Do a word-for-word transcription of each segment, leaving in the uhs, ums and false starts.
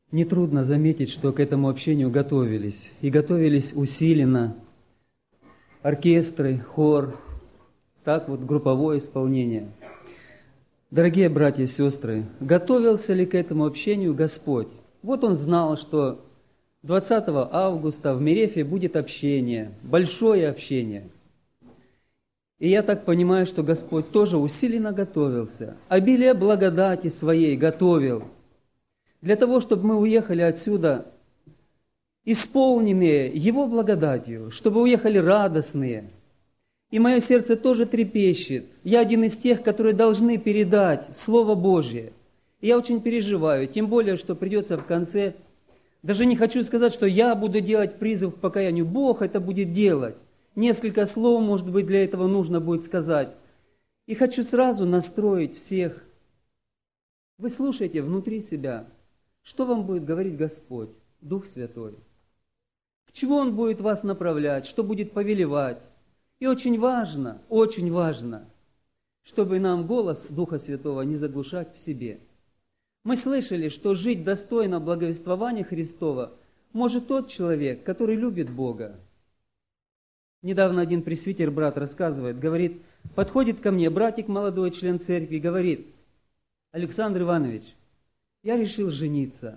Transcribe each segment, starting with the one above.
Нетрудно заметить, что к этому общению готовились. И готовились усиленно. Оркестры, хор, так вот групповое исполнение. Дорогие братья и сестры, готовился ли к этому общению Господь? Вот Он знал, что двадцатого августа в Мерефе будет общение, большое общение. И я так понимаю, что Господь тоже усиленно готовился, обилие благодати своей готовил, для того, чтобы мы уехали отсюда исполненные Его благодатью, чтобы уехали радостные. И мое сердце тоже трепещет. Я один из тех, которые должны передать Слово Божье. И я очень переживаю, тем более, что придется в конце. Даже не хочу сказать, что я буду делать призыв к покаянию. Бог это будет делать. Несколько слов, может быть, для этого нужно будет сказать. И хочу сразу настроить всех. Вы слушайте внутри себя, что вам будет говорить Господь, Дух Святой. К чему Он будет вас направлять, что будет повелевать. И очень важно, очень важно, чтобы нам голос Духа Святого не заглушать в себе. Мы слышали, что жить достойно благовествования Христова может тот человек, который любит Бога. Недавно один пресвитер, брат, рассказывает, говорит, подходит ко мне братик молодой, член церкви, говорит, Александр Иванович, я решил жениться.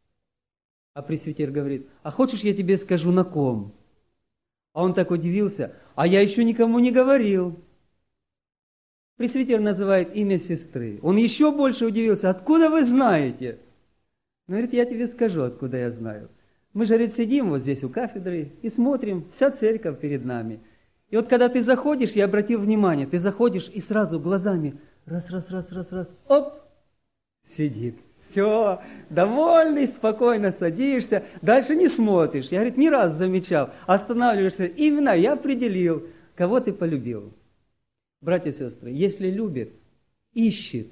А пресвитер говорит, а хочешь, я тебе скажу, на ком? А он так удивился, а я еще никому не говорил. Пресвитер называет имя сестры. Он еще больше удивился, откуда вы знаете? Он говорит, я тебе скажу, откуда я знаю. Мы же, говорит, сидим вот здесь у кафедры и смотрим, вся церковь перед нами. И вот когда ты заходишь, я обратил внимание, ты заходишь и сразу глазами раз, раз, раз, раз, раз, оп, сидит. Все, довольный, спокойно садишься, дальше не смотришь. Я, говорит, ни раз замечал, останавливаешься, именно я определил, кого ты полюбил. Братья и сестры, если любит, ищет,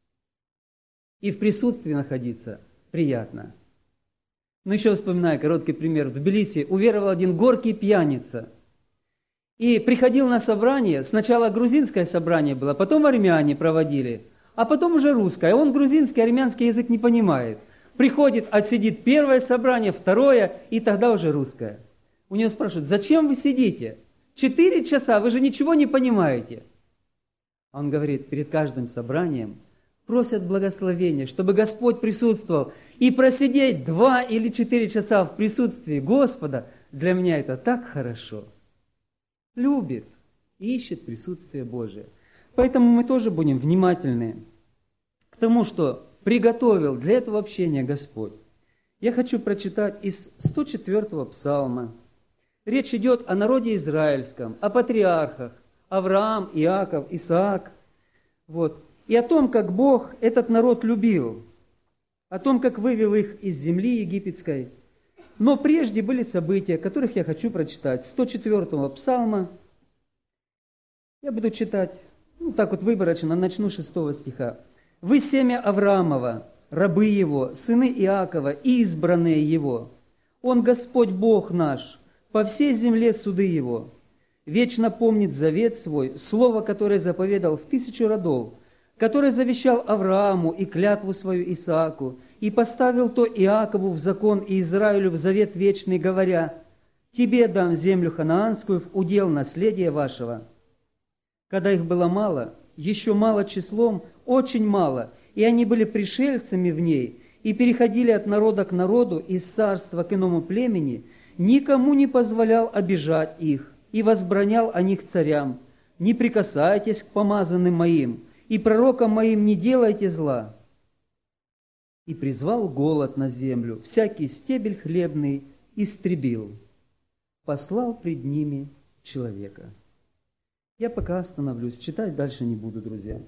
и в присутствии находиться приятно. Ну, еще вспоминаю короткий пример. В Тбилиси уверовал один горький пьяница. И приходил на собрание, сначала грузинское собрание было, потом армяне проводили, а потом уже русское. Он грузинский, армянский язык не понимает. Приходит, отсидит первое собрание, второе, и тогда уже русское. У него спрашивают, зачем вы сидите? Четыре часа, вы же ничего не понимаете. Он говорит, перед каждым собранием просят благословения, чтобы Господь присутствовал. И просидеть два или четыре часа в присутствии Господа, для меня это так хорошо. Любит, ищет присутствие Божие. Поэтому мы тоже будем внимательны к тому, что приготовил для этого общения Господь. Я хочу прочитать из сто четвёртого псалма. Речь идет о народе израильском, о патриархах, Авраам, Иаков, Исаак. Вот. И о том, как Бог этот народ любил, о том, как вывел их из земли египетской. Но прежде были события, которых я хочу прочитать. сто четвёртого псалма. Я буду читать, ну так вот выборочно, начну с шестого стиха. «Вы семя Авраамова, рабы его, сыны Иакова, избранные его. Он Господь Бог наш, по всей земле суды его. Вечно помнит завет свой, слово, которое заповедал в тысячу родов, который завещал Аврааму и клятву свою Исааку, и поставил то Иакову в закон и Израилю в завет вечный, говоря, «Тебе дам землю ханаанскую в удел наследия вашего». Когда их было мало, еще мало числом, очень мало, и они были пришельцами в ней, и переходили от народа к народу, из царства к иному племени, никому не позволял обижать их, и возбранял о них царям, «Не прикасайтесь к помазанным моим, и пророкам моим не делайте зла». И призвал голод на землю, всякий стебель хлебный истребил, послал пред ними человека. Я пока остановлюсь, читать дальше не буду, друзья.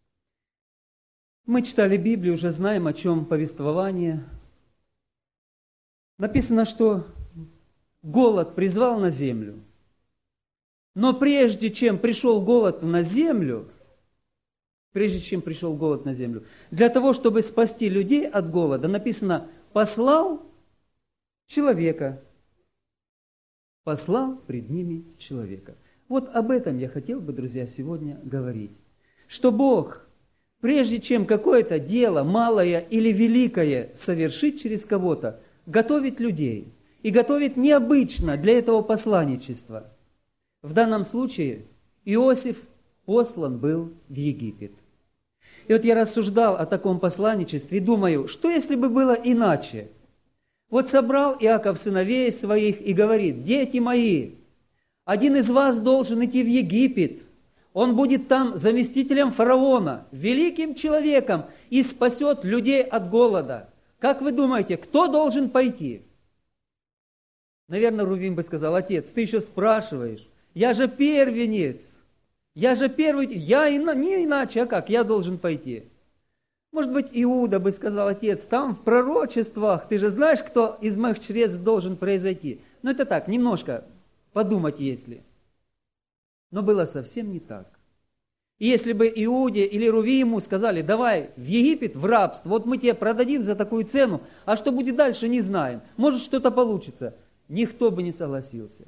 Мы читали Библию, уже знаем, о чем повествование. Написано, что голод призвал на землю. Но прежде чем пришел голод на землю, прежде чем пришел голод на землю, для того, чтобы спасти людей от голода, написано, послал человека. Послал пред ними человека. Вот об этом я хотел бы, друзья, сегодня говорить. Что Бог прежде чем какое-то дело, малое или великое, совершить через кого-то, готовит людей. И готовит необычно для этого посланничества. В данном случае Иосиф послан был в Египет. И вот я рассуждал о таком посланничестве и думаю, что если бы было иначе? Вот собрал Иаков сыновей своих и говорит: дети мои, один из вас должен идти в Египет. Он будет там заместителем фараона, великим человеком, и спасет людей от голода. Как вы думаете, кто должен пойти? Наверное, Рувим бы сказал: отец, ты еще спрашиваешь, я же первенец, я же первый, я ина, не иначе, а как, я должен пойти. Может быть, Иуда бы сказал: отец, там в пророчествах, ты же знаешь, кто из моих чрез должен произойти. Ну это так, немножко подумать если. Но было совсем не так. И если бы Иуде или Рувиму сказали: давай в Египет, в рабство, вот мы тебе продадим за такую цену, а что будет дальше, не знаем, может что-то получится. Никто бы не согласился.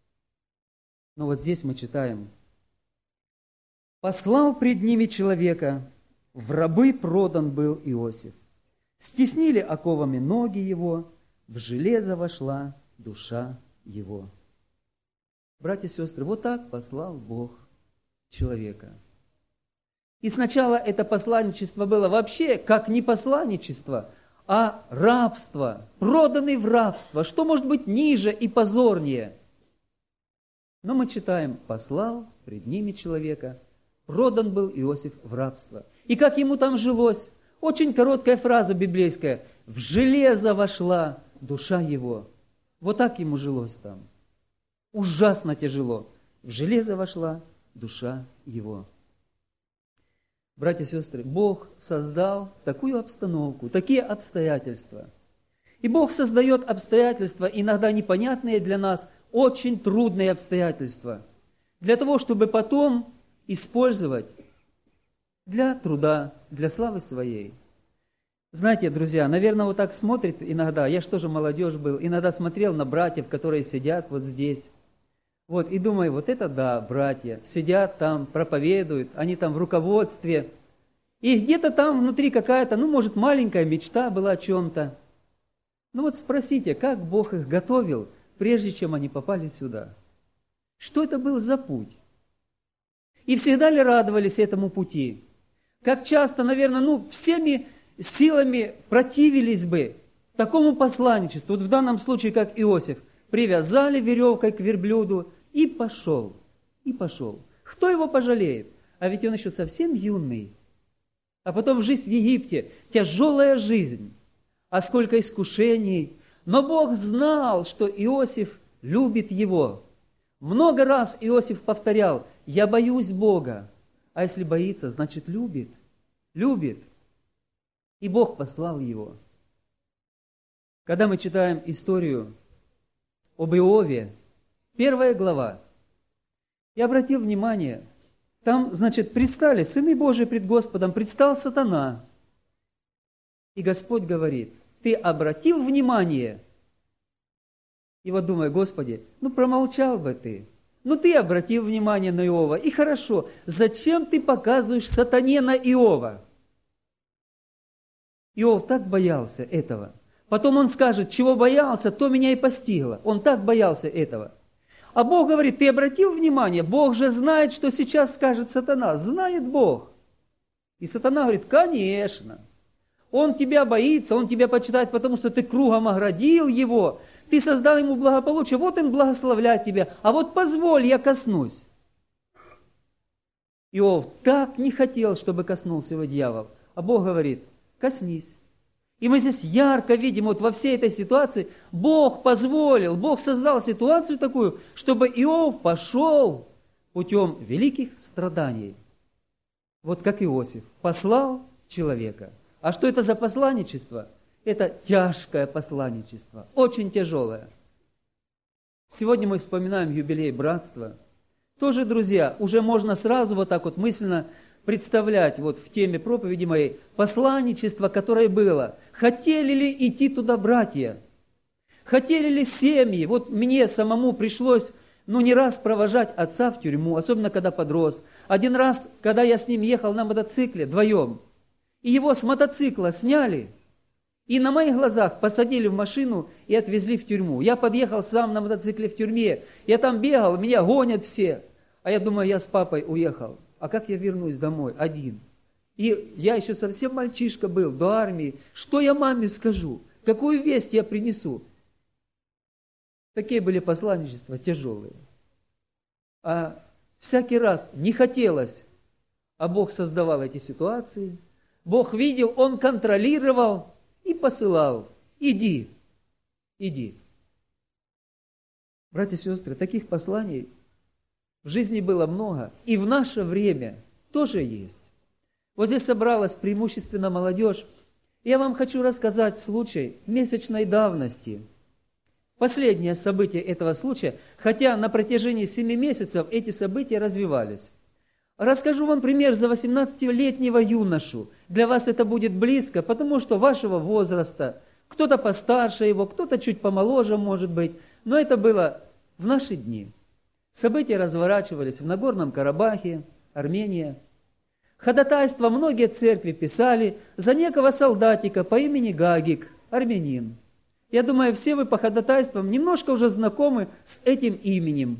Но вот здесь мы читаем: «Послал пред ними человека, в рабы продан был Иосиф. Стеснили оковами ноги его, в железо вошла душа его». Братья и сестры, вот так послал Бог человека. И сначала это посланничество было вообще как не посланничество, а рабство, проданный в рабство. Что может быть ниже и позорнее? Но мы читаем: послал пред ними человека, продан был Иосиф в рабство. И как ему там жилось? Очень короткая фраза библейская: в железо вошла душа его. Вот так ему жилось там. Ужасно тяжело. В железо вошла душа его. Братья и сестры, Бог создал такую обстановку, такие обстоятельства. И Бог создает обстоятельства, иногда непонятные для нас, очень трудные обстоятельства, для того, чтобы потом использовать для труда, для славы своей. Знаете, друзья, наверное, вот так смотрит иногда, я же тоже молодежь был, иногда смотрел на братьев, которые сидят вот здесь. Вот, и думаю, вот это да, братья, сидят там, проповедуют, они там в руководстве. И где-то там внутри какая-то, ну, может, маленькая мечта была о чем-то. Ну вот спросите, как Бог их готовил, прежде чем они попали сюда? Что это был за путь? И всегда ли радовались этому пути? Как часто, наверное, ну, всеми силами противились бы такому посланничеству. Вот в данном случае, как Иосиф, привязали веревкой к верблюду и пошел, и пошел. Кто его пожалеет? А ведь он еще совсем юный. А потом жизнь в Египте, тяжелая жизнь. А сколько искушений. Но Бог знал, что Иосиф любит его. Много раз Иосиф повторял: я боюсь Бога. А если боится, значит любит. Любит. И Бог послал его. Когда мы читаем историю об Иове, первая глава, я обратил внимание, там, значит, предстали сыны Божии пред Господом, предстал сатана. И Господь говорит: ты обратил внимание? И вот думаю: Господи, ну промолчал бы ты. Ну ты обратил внимание на Иова, и хорошо, зачем ты показываешь сатане на Иова? Иов так боялся этого. Потом он скажет: чего боялся, то меня и постигло. Он так боялся этого. А Бог говорит: ты обратил внимание? Бог же знает, что сейчас скажет сатана. Знает Бог. И сатана говорит: конечно. Он тебя боится, он тебя почитает, потому что ты кругом оградил его. Ты создал ему благополучие, вот он благословляет тебя. А вот позволь, я коснусь. Иов так не хотел, чтобы коснулся его дьявол. А Бог говорит: коснись. И мы здесь ярко видим, вот во всей этой ситуации Бог позволил, Бог создал ситуацию такую, чтобы Иов пошел путем великих страданий. Вот как Иосиф послал человека. А что это за посланничество? Это тяжкое посланничество, очень тяжелое. Сегодня мы вспоминаем юбилей братства. Тоже, друзья, уже можно сразу вот так вот мысленно представлять вот в теме проповеди моей посланничество, которое было. Хотели ли идти туда братья? Хотели ли семьи? Вот мне самому пришлось ну не раз провожать отца в тюрьму, особенно когда подрос. Один раз, когда я с ним ехал на мотоцикле вдвоем, и его с мотоцикла сняли, и на моих глазах посадили в машину и отвезли в тюрьму. Я подъехал сам на мотоцикле в тюрьме, я там бегал, меня гонят все. А я думаю, я с папой уехал. А как я вернусь домой один? И я еще совсем мальчишка был, до армии. Что я маме скажу? Какую весть я принесу? Такие были посланничества тяжелые. А всякий раз не хотелось, а Бог создавал эти ситуации. Бог видел, Он контролировал и посылал. Иди, иди. Братья и сестры, таких посланий в жизни было много. И в наше время тоже есть. Вот здесь собралась преимущественно молодежь. Я вам хочу рассказать случай месячной давности. Последнее событие этого случая, хотя на протяжении семи месяцев эти события развивались. Расскажу вам пример за восемнадцатилетнего юношу. Для вас это будет близко, потому что вашего возраста, кто-то постарше его, кто-то чуть помоложе, может быть, но это было в наши дни. События разворачивались в Нагорном Карабахе, Армения. Ходатайство многие церкви писали за некого солдатика по имени Гагик, армянин. Я думаю, все вы по ходатайствам немножко уже знакомы с этим именем.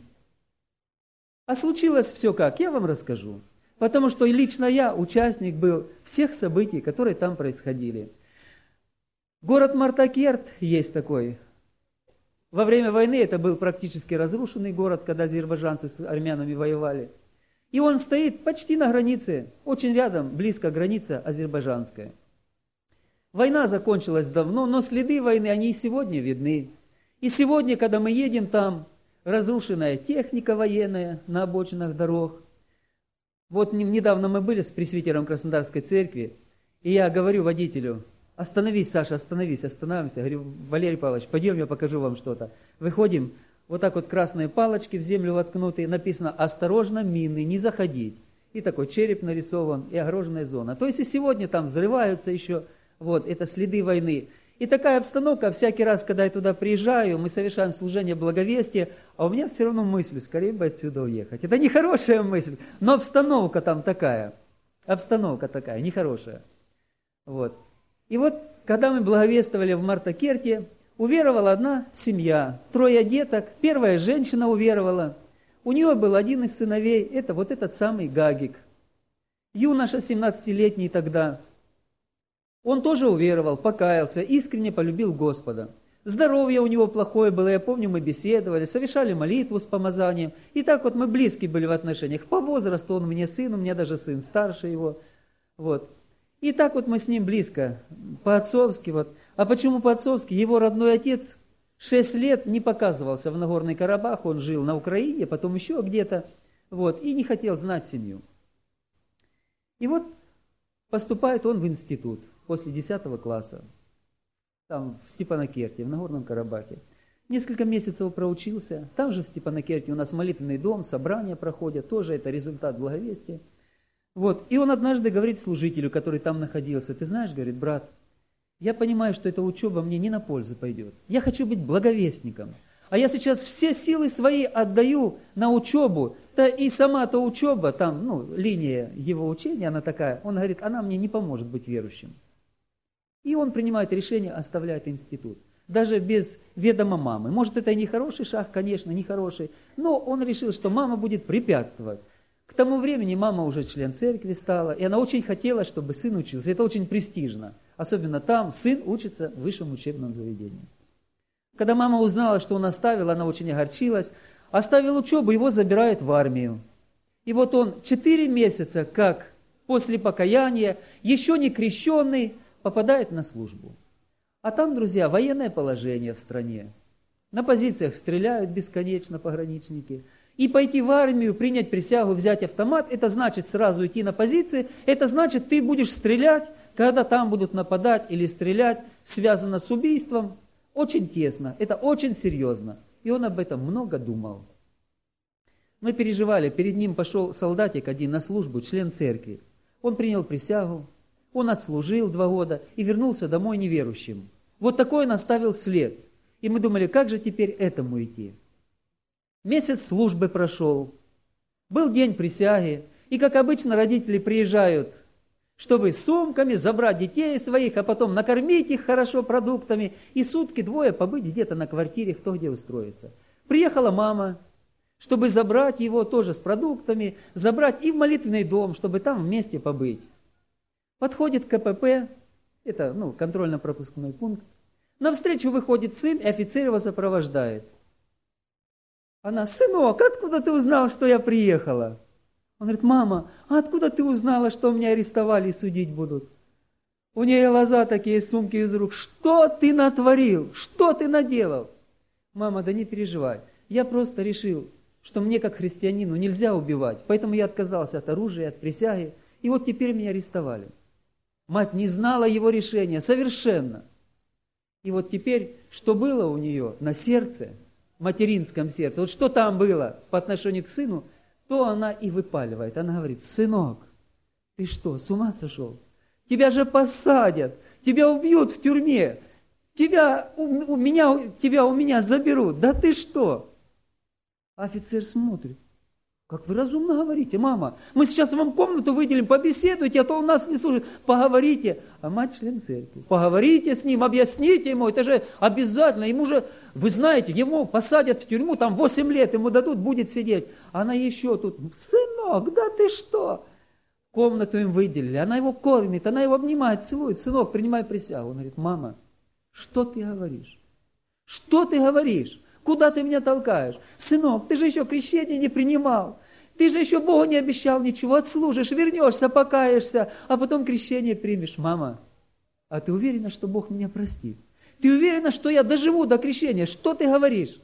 А случилось все как? Я вам расскажу. Потому что лично я участник был всех событий, которые там происходили. Город Мартакерт есть такой. Во время войны это был практически разрушенный город, когда азербайджанцы с армянами воевали. И он стоит почти на границе, очень рядом, близко граница азербайджанская. Война закончилась давно, но следы войны, они и сегодня видны. И сегодня, когда мы едем там, разрушенная техника военная на обочинах дорог. Вот недавно мы были с пресвитером Краснодарской церкви, и я говорю водителю: остановись, Саша, остановись, останавливайся. Я говорю: Валерий Павлович, пойдем, я покажу вам что-то. Выходим, вот так вот красные палочки в землю воткнуты, написано: осторожно, мины, не заходить. И такой череп нарисован, и огороженная зона. То есть и сегодня там взрываются еще, вот, это следы войны. И такая обстановка, всякий раз, когда я туда приезжаю, мы совершаем служение благовестия, а у меня все равно мысль: скорее бы отсюда уехать. Это не хорошая мысль, но обстановка там такая, обстановка такая, нехорошая. Вот. И вот, когда мы благовествовали в Мартакерте, уверовала одна семья, трое деток, первая женщина уверовала. У нее был один из сыновей, это вот этот самый Гагик. Юноша семнадцатилетний тогда. Он тоже уверовал, покаялся, искренне полюбил Господа. Здоровье у него плохое было, я помню, мы беседовали, совершали молитву с помазанием. И так вот мы близки были в отношениях. По возрасту он мне сын, у меня даже сын старше его. Вот. И так вот мы с ним близко, по-отцовски. Вот. А почему по-отцовски? Его родной отец шесть лет не показывался в Нагорный Карабах, он жил на Украине, потом еще где-то, вот, и не хотел знать семью. И вот поступает он в институт после десятого класса, там в Степанакерте, в Нагорном Карабахе. Несколько месяцев проучился, там же в Степанакерте у нас молитвенный дом, собрания проходят, тоже это результат благовестия. Вот. И он однажды говорит служителю, который там находился: ты знаешь, говорит, брат, я понимаю, что эта учеба мне не на пользу пойдет. Я хочу быть благовестником. А я сейчас все силы свои отдаю на учебу. Да и сама-то учеба, там, ну, линия его учения, она такая, он говорит, она мне не поможет быть верующим. И он принимает решение, оставляет институт. Даже без ведома мамы. Может, это и не хороший шаг, конечно, не хороший. Но он решил, что мама будет препятствовать. К тому времени мама уже член церкви стала, и она очень хотела, чтобы сын учился. Это очень престижно. Особенно там сын учится в высшем учебном заведении. Когда мама узнала, что он оставил, она очень огорчилась. Оставил учебу, его забирают в армию. И вот он четыре месяца, как после покаяния, еще не крещенный, попадает на службу. А там, друзья, военное положение в стране. На позициях стреляют бесконечно пограничники. И пойти в армию, принять присягу, взять автомат, это значит сразу идти на позиции, это значит, ты будешь стрелять, когда там будут нападать или стрелять, связано с убийством. Очень тесно, это очень серьезно. И он об этом много думал. Мы переживали, перед ним пошел солдатик один на службу, член церкви. Он принял присягу, он отслужил два года и вернулся домой неверующим. Вот такой он оставил след. И мы думали, как же теперь этому идти? Месяц службы прошел, был день присяги, и, как обычно, родители приезжают, чтобы с сумками забрать детей своих, а потом накормить их хорошо продуктами, и сутки-двое побыть где-то на квартире, кто где устроится. Приехала мама, чтобы забрать его тоже с продуктами, забрать и в молитвенный дом, чтобы там вместе побыть. Подходит КПП, это ну, контрольно-пропускной пункт, навстречу выходит сын, и офицер его сопровождает. Она: сынок, откуда ты узнал, что я приехала? Он говорит: мама, а откуда ты узнала, что меня арестовали и судить будут? У нее глаза такие, сумки из рук. Что ты натворил? Что ты наделал? Мама: да не переживай, я просто решил, что мне как христианину нельзя убивать, поэтому я отказался от оружия, от присяги, и вот теперь меня арестовали. Мать не знала его решения совершенно. И вот теперь, что было у нее на сердце, материнском сердце, вот что там было по отношению к сыну, то она и выпаливает. Она говорит: сынок, ты что, с ума сошел? Тебя же посадят, тебя убьют в тюрьме, тебя у, у меня, тебя у меня заберут. Да ты что? Офицер смотрит: как вы разумно говорите, мама, мы сейчас вам комнату выделим, побеседуйте, а то он нас не слушает. Поговорите. А мать член церкви. Поговорите с ним, объясните ему, это же обязательно. Ему же, вы знаете, его посадят в тюрьму, там восемь лет ему дадут, будет сидеть. Она еще тут: сынок, да ты что? Комнату им выделили, она его кормит, она его обнимает, целует. Сынок, принимай присягу. Он говорит: мама, что ты говоришь? Что ты говоришь? Куда ты меня толкаешь? Сынок, ты же еще крещение не принимал. Ты же еще Богу не обещал ничего. Отслужишь, вернешься, покаешься, а потом крещение примешь. Мама, а ты уверена, что Бог меня простит? Ты уверена, что я доживу до крещения? Что ты говоришь?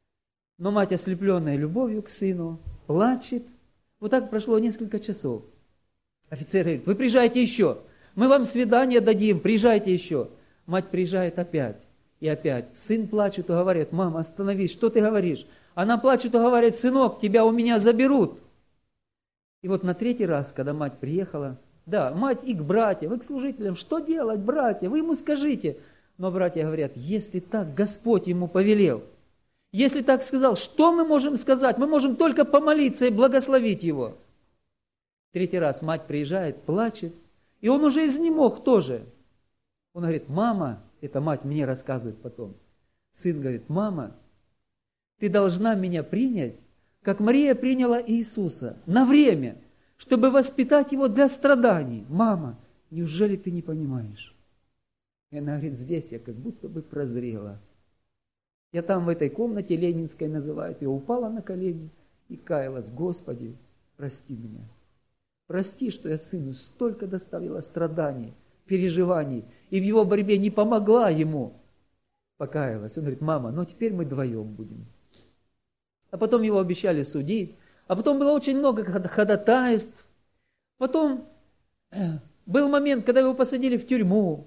Но мать, ослепленная любовью к сыну, плачет. Вот так прошло несколько часов. Офицер говорит: вы приезжайте еще. Мы вам свидание дадим, приезжайте еще. Мать приезжает опять. И опять сын плачет и говорит: мама, остановись, что ты говоришь? Она плачет и говорит: сынок, тебя у меня заберут. И вот на третий раз, когда мать приехала, да, мать и к братьям, и к служителям: что делать, братья, вы ему скажите. Но братья говорят: если так Господь ему повелел, если так сказал, что мы можем сказать? Мы можем только помолиться и благословить его. Третий раз мать приезжает, плачет, и он уже изнемог тоже. Он говорит: мама, это мать мне рассказывает потом. Сын говорит: мама, ты должна меня принять, как Мария приняла Иисуса, на время, чтобы воспитать его для страданий. Мама, неужели ты не понимаешь? И она говорит: здесь я как будто бы прозрела. Я там в этой комнате ленинской называют, я упала на колени и каялась: Господи, прости меня. Прости, что я сыну столько доставила страданий, переживаний, и в его борьбе не помогла ему. Покаялась. Он говорит: мама, ну теперь мы вдвоем будем. А потом его обещали судить. А потом было очень много ходатайств. Потом был момент, когда его посадили в тюрьму.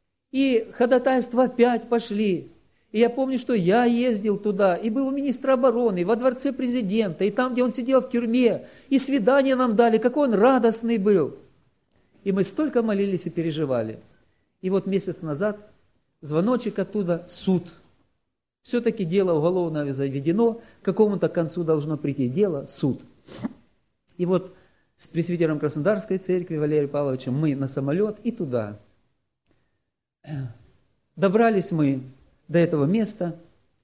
И ходатайства опять пошли. И я помню, что я ездил туда, и был у министра обороны, во дворце президента, и там, где он сидел в тюрьме, и свидание нам дали, какой он радостный был. И мы столько молились и переживали. И вот месяц назад звоночек оттуда: суд. Все-таки дело уголовное заведено, к какому-то концу должно прийти дело, суд. И вот с пресвитером Краснодарской церкви Валерием Павловичем мы на самолет и туда. Добрались мы до этого места.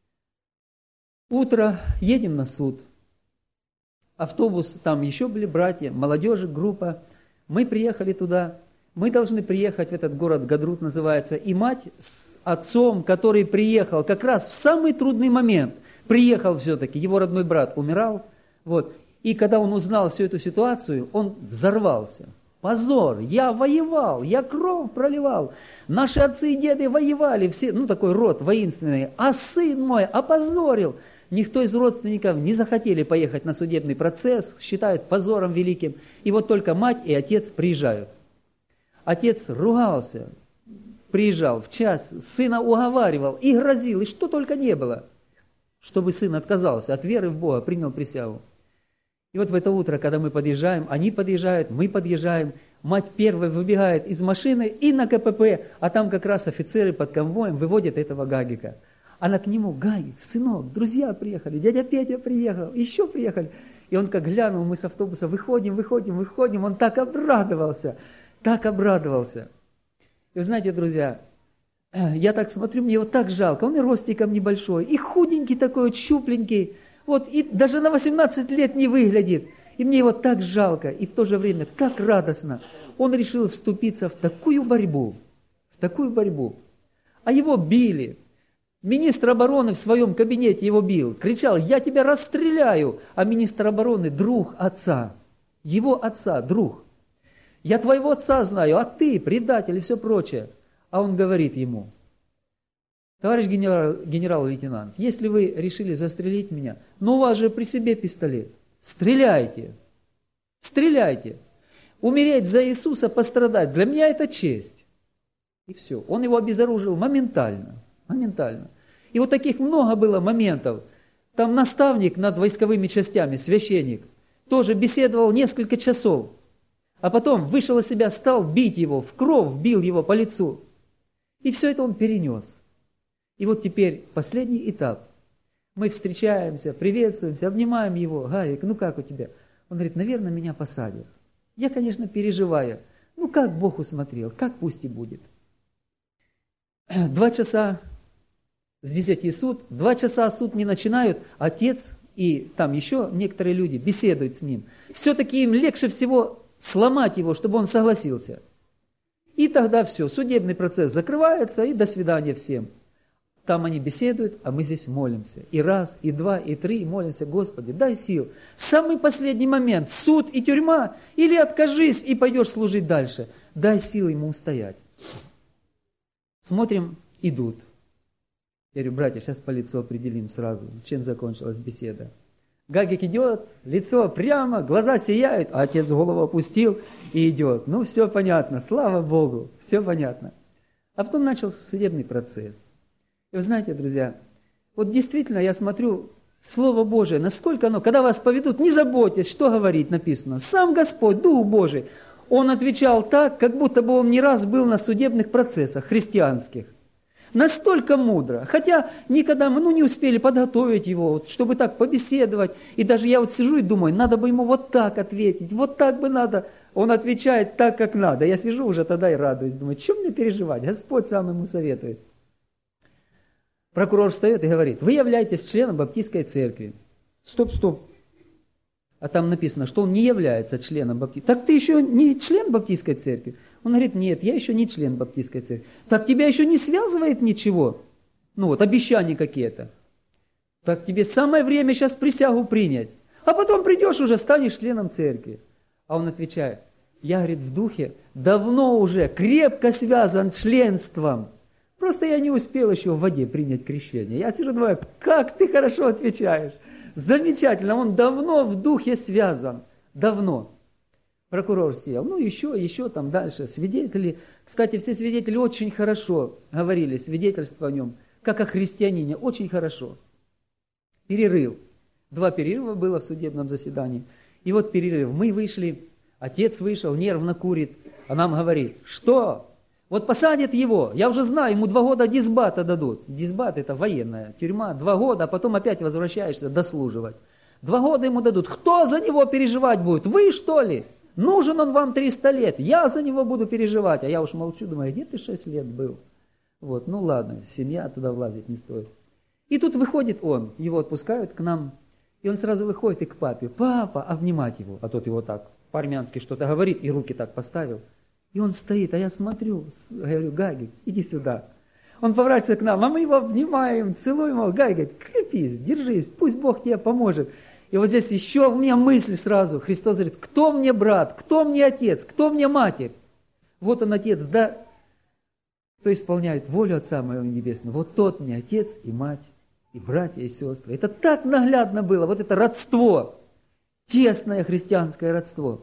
Утро, едем на суд. Автобус, там еще были братья, молодежи, группа. Мы приехали туда. Мы должны приехать в этот город, Гадрут называется. И мать с отцом, который приехал как раз в самый трудный момент, приехал все-таки, его родной брат умирал. Вот. И когда он узнал всю эту ситуацию, он взорвался. Позор, я воевал, я кровь проливал. Наши отцы и деды воевали, все, ну такой род воинственный. А сын мой опозорил. Никто из родственников не захотели поехать на судебный процесс, считают позором великим. И вот только мать и отец приезжают. Отец ругался, приезжал в час, сына уговаривал и грозил, и что только не было, чтобы сын отказался от веры в Бога, принял присягу. И вот в это утро, когда мы подъезжаем, они подъезжают, мы подъезжаем, мать первая выбегает из машины и на КПП, а там как раз офицеры под конвоем выводят этого Гагика. Она к нему: Гай, сынок, друзья приехали, дядя Петя приехал, еще приехали. И он как глянул, мы с автобуса выходим, выходим, выходим, он так обрадовался, так обрадовался. И вы знаете, друзья, я так смотрю, мне его так жалко, он и ростиком небольшой, и худенький такой, вот щупленький, вот, и даже на восемнадцать лет не выглядит. И мне его так жалко, и в то же время так радостно. Он решил вступиться в такую борьбу, в такую борьбу. А его били. Министр обороны в своем кабинете его бил, кричал: я тебя расстреляю. А министр обороны — друг отца, его отца, друг. Я твоего отца знаю, а ты предатель и все прочее. А он говорит ему: товарищ генерал, генерал-лейтенант, если вы решили застрелить меня, но у вас же при себе пистолет, стреляйте, стреляйте. Умереть за Иисуса, пострадать, для меня это честь. И все, он его обезоружил моментально. Моментально. И вот таких много было моментов. Там наставник над войсковыми частями, священник, тоже беседовал несколько часов. А потом вышел из себя, стал бить его, в кровь бил его по лицу. И все это он перенес. И вот теперь последний этап. Мы встречаемся, приветствуемся, обнимаем его. Гарик, ну как у тебя? Он говорит: наверное, меня посадят. Я, конечно, переживаю. Ну как Бог усмотрел, как пусть и будет. Два часа с десяти суд, два часа суд не начинают, отец и там еще некоторые люди беседуют с ним. Все-таки им легче всего сломать его, чтобы он согласился. И тогда все, судебный процесс закрывается, и до свидания всем. Там они беседуют, а мы здесь молимся. И раз, и два, и три, и молимся: Господи, дай сил. Самый последний момент, суд и тюрьма, или откажись и пойдешь служить дальше. Дай сил ему устоять. Смотрим, идут. Я говорю: братья, сейчас по лицу определим сразу, чем закончилась беседа. Гагик идет, лицо прямо, глаза сияют, а отец голову опустил и идет. Ну, все понятно, слава Богу, все понятно. А потом начался судебный процесс. И вы знаете, друзья, вот действительно я смотрю, Слово Божие, насколько оно, когда вас поведут, не заботьтесь, что говорит написано. Сам Господь, Дух Божий, Он отвечал так, как будто бы он не раз был на судебных процессах христианских. Настолько мудро. Хотя никогда мы ну, не успели подготовить его, вот, чтобы так побеседовать. И даже я вот сижу и думаю, надо бы ему вот так ответить, вот так бы надо. Он отвечает так, как надо. Я сижу уже тогда и радуюсь. Думаю, что мне переживать? Господь сам ему советует. Прокурор встает и говорит: вы являетесь членом Баптистской церкви. Стоп, стоп. А там написано, что он не является членом Баптистской. Так ты еще не член Баптистской церкви? Он говорит: нет, я еще не член Баптистской церкви. Так тебя еще не связывает ничего? Ну вот, обещания какие-то. Так тебе самое время сейчас присягу принять. А потом придешь уже, станешь членом церкви. А он отвечает: я, говорит, в духе давно уже крепко связан членством. Просто я не успел еще в воде принять крещение. Я сижу, думаю, как ты хорошо отвечаешь. Замечательно, он давно в духе связан. Давно. Прокурор сел. Ну, еще, еще там дальше. Свидетели. Кстати, все свидетели очень хорошо говорили, свидетельство о нем, как о христианине, очень хорошо. Перерыв. Два перерыва было в судебном заседании. И вот перерыв. Мы вышли, отец вышел, нервно курит, а нам говорит: что? Вот посадят его, я уже знаю, ему два года дисбата дадут. Дисбат — это военная тюрьма, два года, а потом опять возвращаешься дослуживать. Два года ему дадут. Кто за него переживать будет? Вы, что ли? Нужен он вам триста лет, я за него буду переживать. А я уж молчу, думаю, где ты шесть лет был? Вот, ну ладно, семья, туда влазить не стоит. И тут выходит он, его отпускают к нам, и он сразу выходит и к папе: папа, обнимать его. А тот его так по-армянски что-то говорит и руки так поставил. И он стоит, а я смотрю, говорю: Гагик, иди сюда. Он поворачивается к нам, а мы его обнимаем, целуем его. Гагик, крепись, держись, пусть Бог тебе поможет. И вот здесь еще у меня мысль сразу. Христос говорит: кто мне брат, кто мне отец, кто мне матерь? Вот он отец, да, кто исполняет волю Отца Моего Небесного. Вот тот мне отец и мать, и братья, и сестры. Это так наглядно было, вот это родство, тесное христианское родство.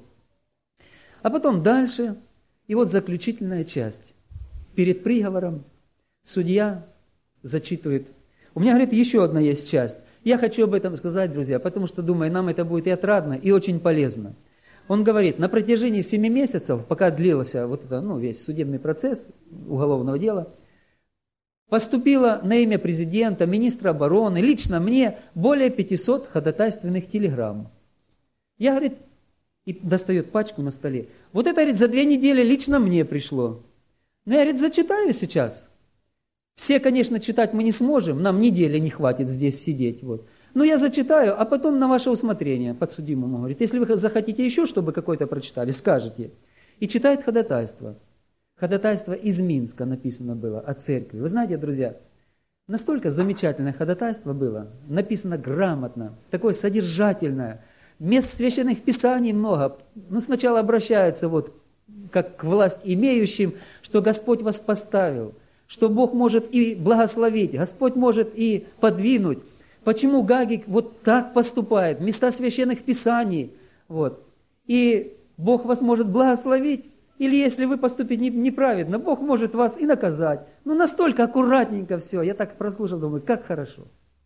А потом дальше... И вот заключительная часть. Перед приговором судья зачитывает. У меня, говорит, еще одна есть часть. Я хочу об этом сказать, друзья, потому что, думаю, нам это будет и отрадно, и очень полезно. Он говорит, на протяжении семи месяцев, пока длился вот это, ну, весь судебный процесс уголовного дела, Поступило на имя президента, министра обороны, лично мне более пятисот ходатайственных телеграмм. Я, говорит, и достает пачку на столе. Вот это, говорит, за две недели лично мне пришло. Ну, я, говорит, зачитаю сейчас. Все, конечно, читать мы не сможем, нам недели не хватит здесь сидеть. Вот. Но я зачитаю, а потом на ваше усмотрение подсудимому. Говорит, если вы захотите еще, чтобы какой-то прочитали, скажете. И читает ходатайство. Ходатайство из Минска написано было о церкви. Вы знаете, друзья, настолько замечательное ходатайство было, написано грамотно, такое содержательное. Мест священных писаний много. Ну, сначала обращаются вот как к власть имеющим, что Господь вас поставил, что Бог может и благословить, Господь может и подвинуть. Почему Гагик вот так поступает? Места священных писаний. Вот. И Бог вас может благословить. Или если вы поступите неправедно, Бог может вас и наказать. Ну, настолько аккуратненько все. Я так прослушал, думаю, как хорошо.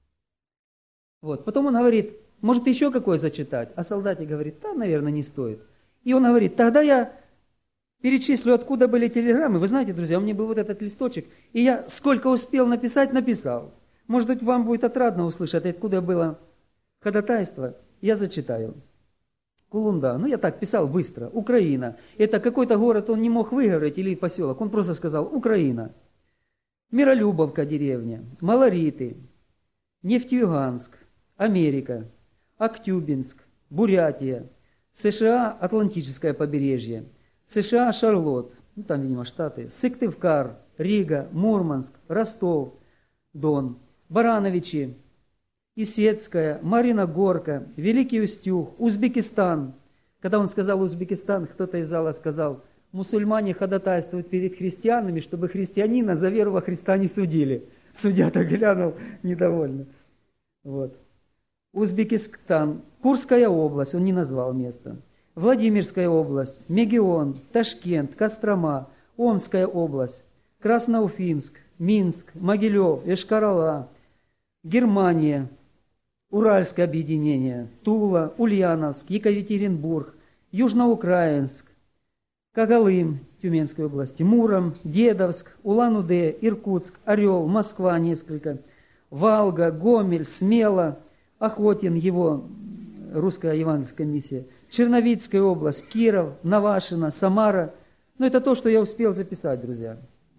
Вот. Потом он говорит, может еще какое зачитать? А солдатик говорит, да, наверное, не стоит. И он говорит, тогда я перечислю, откуда были телеграммы. Вы знаете, друзья, у меня был вот этот листочек, и я сколько успел написать, написал. Может быть, вам будет отрадно услышать, откуда было ходатайство. Я зачитаю. Кулунда. Ну, я так писал быстро. Украина. Это какой-то город, он не мог выговорить, или поселок. Он просто сказал Украина. Миролюбовка деревня. Малориты. Нефтьюганск. Америка. Актюбинск. Бурятия. США Атлантическое побережье. США Шарлотт. Ну, там, видимо, штаты. Сыктывкар. Рига. Мурманск. Ростов. Дон. Барановичи. Исетская, Мариногорка, Великий Устюг, Узбекистан. Когда он сказал Узбекистан, кто-то из зала сказал, мусульмане ходатайствуют перед христианами, чтобы христианина за веру во Христа не судили. Судья так глянул недовольно. Вот. Узбекистан, Курская область, он не назвал место. Владимирская область, Мегион, Ташкент, Кострома, Омская область, Красноуфимск, Минск, Могилев, Йошкар-Ола, Германия, Уральское объединение, Тула, Ульяновск, Екатеринбург, Южноукраинск, Когалым Тюменской области, Муром, Дедовск, Улан-Удэ, Иркутск, Орел, Москва несколько, Валга, Гомель, Смела, Охотин, его русская евангельская миссия, Черновицкая область, Киров, Навашино, Самара. Ну, это то, что я успел записать, друзья.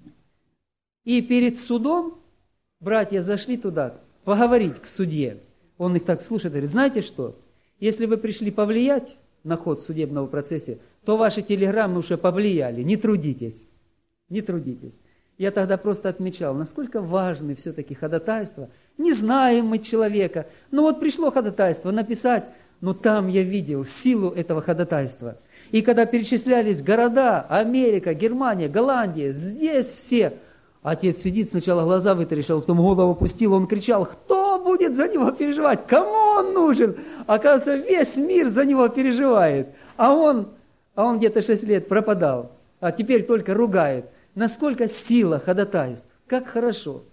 И перед судом братья зашли туда поговорить к судье. Он их так слушает, говорит, знаете что, если вы пришли повлиять на ход судебного процесса, то ваши телеграммы уже повлияли, не трудитесь, не трудитесь. Я тогда просто отмечал, насколько важны все-таки ходатайства. Не знаем мы человека, но вот пришло ходатайство написать, но там я видел силу этого ходатайства. И когда перечислялись города, Америка, Германия, Голландия, здесь все... Отец сидит, сначала глаза вытаращил, потом голову опустил, он кричал, кто будет за него переживать, кому он нужен? Оказывается, весь мир за него переживает, а он, а он где-то шесть лет пропадал, а теперь только ругает. Насколько сила ходатайств, как хорошо.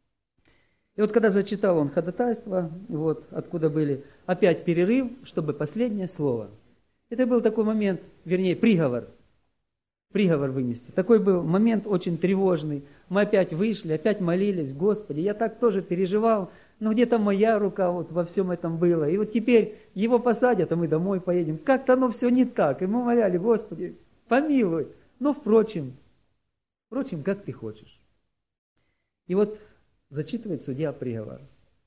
И вот когда зачитал он ходатайство, вот откуда были, опять перерыв, чтобы последнее слово. Это был такой момент, вернее, приговор. Приговор вынести. Такой был момент очень тревожный. Мы опять вышли, опять молились, Господи, я так тоже переживал, но где-то моя рука вот во всем этом была. И вот теперь его посадят, а мы домой поедем. Как-то оно все не так. И мы моляли, Господи, помилуй. Но впрочем, впрочем, как ты хочешь. И вот зачитывает судья приговор.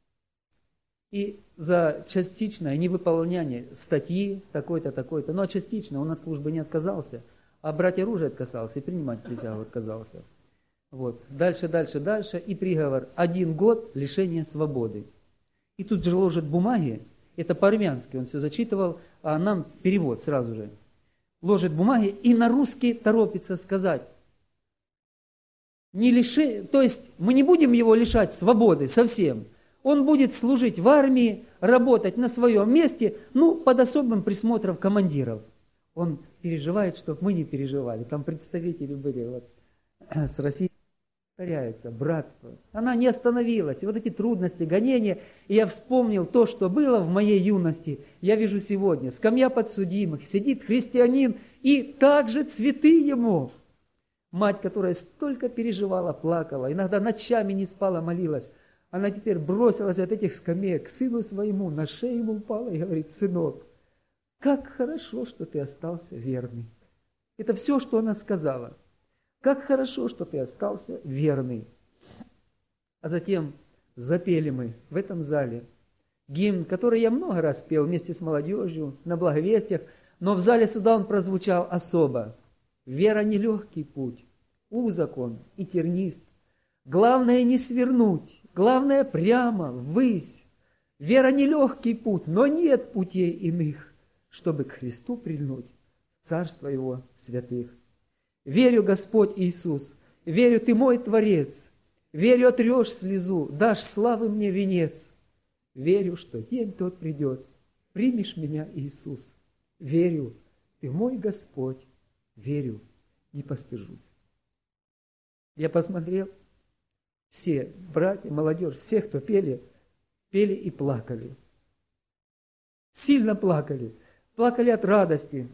И за частичное невыполнение статьи такой-то, такой-то, но частично он от службы не отказался, а брать оружие отказался и принимать присягу отказался. Вот. Дальше, дальше, дальше. И приговор. Один год лишения свободы. И тут же ложат бумаги. Это по-армянски он все зачитывал, а нам перевод сразу же. Ложит бумаги и на русский торопится сказать. Не лиши... То есть мы не будем его лишать свободы совсем. Он будет служить в армии, работать на своем месте, ну, под особым присмотром командиров. Он переживает, чтобы мы не переживали. Там представители были вот, с Россией. Повторяется, братство. Она не остановилась. И вот эти трудности, гонения. И я вспомнил то, что было в моей юности. Я вижу сегодня. Скамья подсудимых. Сидит христианин. И также цветы ему. Мать, которая столько переживала, плакала, иногда ночами не спала, молилась, она теперь бросилась от этих скамеек к сыну своему, на шею ему упала и говорит: сынок, как хорошо, что ты остался верный. Это все, что она сказала. Как хорошо, что ты остался верный. А затем запели мы в этом зале гимн, который я много раз пел вместе с молодежью на благовестиях, но в зале суда он прозвучал особо. Вера нелегкий путь, узок он и тернист. Главное не свернуть, главное прямо, ввысь. Вера нелегкий путь, но нет путей иных, чтобы к Христу прильнуть в Царство Его святых. Верю, Господь Иисус, верю, Ты мой Творец, верю, отрешь слезу, дашь славы мне венец. Верю, что день тот придет, примешь меня, Иисус. Верю, Ты мой Господь, верю, не постыжусь. Я посмотрел, все братья, молодежь, все, кто пели, пели и плакали. Сильно плакали. Плакали от радости.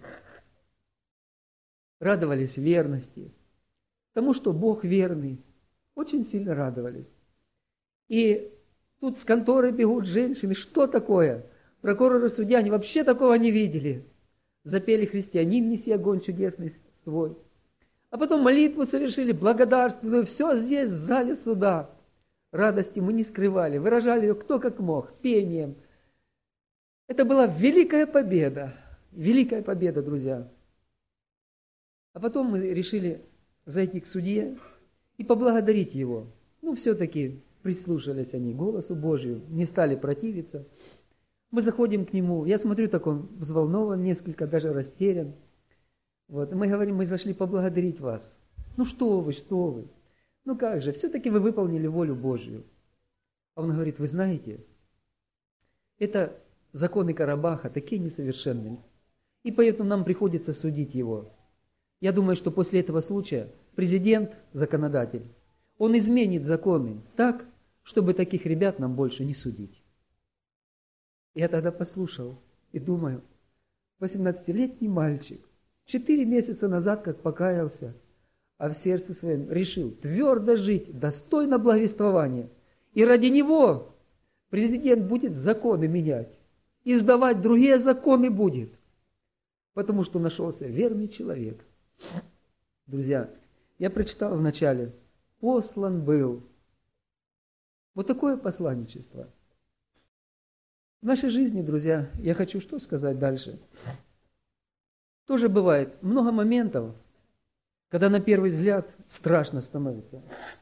Радовались верности. Тому, что Бог верный. Очень сильно радовались. И тут с конторы бегут женщины. Что такое? Прокуроры, судья, они вообще такого не видели. Запели «Христианин, неси огонь чудесный свой». А потом молитву совершили, благодарственную. Все здесь, в зале суда. Радости мы не скрывали, выражали ее кто как мог, пением. Это была великая победа. Великая победа, друзья. А потом мы решили зайти к судье и поблагодарить его. Ну, все-таки прислушались они к голосу Божию, не стали противиться. Мы заходим к нему, я смотрю, так он взволнован, несколько даже растерян. Вот, и мы говорим, мы зашли поблагодарить вас. Ну что вы, что вы? Ну как же, все-таки вы выполнили волю Божью. А он говорит, вы знаете, это законы Карабаха такие несовершенные. И поэтому нам приходится судить его. Я думаю, что после этого случая президент, законодатель, он изменит законы так, чтобы таких ребят нам больше не судить. Я тогда послушал и думаю, восемнадцатилетний мальчик, четыре месяца назад как покаялся, а в сердце своем решил твердо жить, достойно благовествования. И ради него президент будет законы менять, издавать другие законы будет, потому что нашелся верный человек. Друзья, я прочитал в начале, послан был. Вот такое посланничество. В нашей жизни, друзья, я хочу что сказать дальше. Тоже бывает много моментов, когда на первый взгляд страшно становится.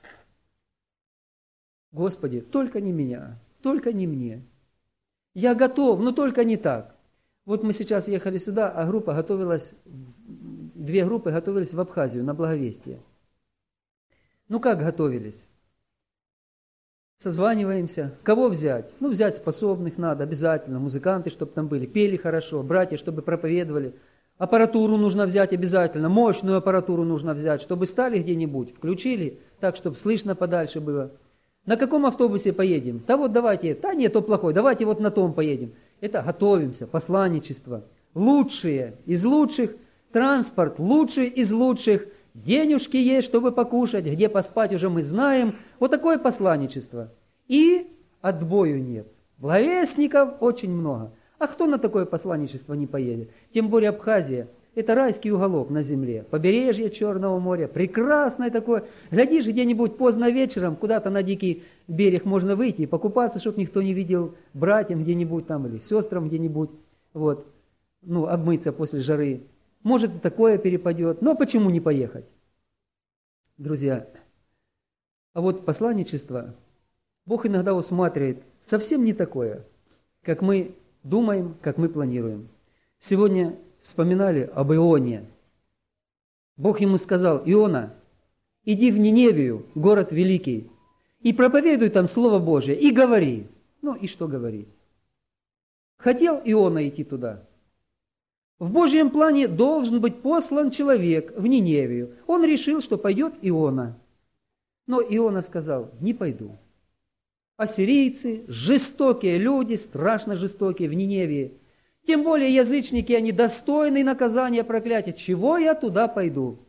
Господи, только не меня, только не мне. Я готов, но только не так. Вот мы сейчас ехали сюда, а группа готовилась, две группы готовились в Абхазию на благовестие. Ну как готовились? Созваниваемся. Кого взять? Ну взять способных надо, обязательно. Музыканты, чтобы там были, пели хорошо, братья, чтобы проповедовали. Аппаратуру нужно взять обязательно, мощную аппаратуру нужно взять, чтобы стали где-нибудь, включили, так, чтобы слышно подальше было. На каком автобусе поедем? Да вот давайте, да нет, то плохой, давайте вот на том поедем. Это готовимся, посланничество. Лучшие из лучших, транспорт лучший из лучших, денежки есть, чтобы покушать, где поспать уже мы знаем. Вот такое посланничество. И отбою нет. Благовестников очень много. А кто на такое посланничество не поедет? Тем более Абхазия. Это райский уголок на земле. Побережье Черного моря. Прекрасное такое. Глядишь, где-нибудь поздно вечером, куда-то на дикий берег можно выйти и покупаться, чтобы никто не видел, братьям где-нибудь там или сестрам где-нибудь. Вот. Ну, обмыться после жары. Может, и такое перепадет. Но почему не поехать? Друзья, а вот посланничество Бог иногда усматривает совсем не такое, как мы думаем, как мы планируем. Сегодня вспоминали об Ионе. Бог ему сказал, Иона, иди в Ниневию, город великий, и проповедуй там Слово Божие, и говори. Ну и что говорить? Хотел Иона идти туда. В Божьем плане должен быть послан человек в Ниневию. Он решил, что пойдет Иона. Но Иона сказал, не пойду. Ассирийцы, жестокие люди, страшно жестокие в Ниневии. Тем более язычники, они достойны наказания проклятия. Чего я туда пойду?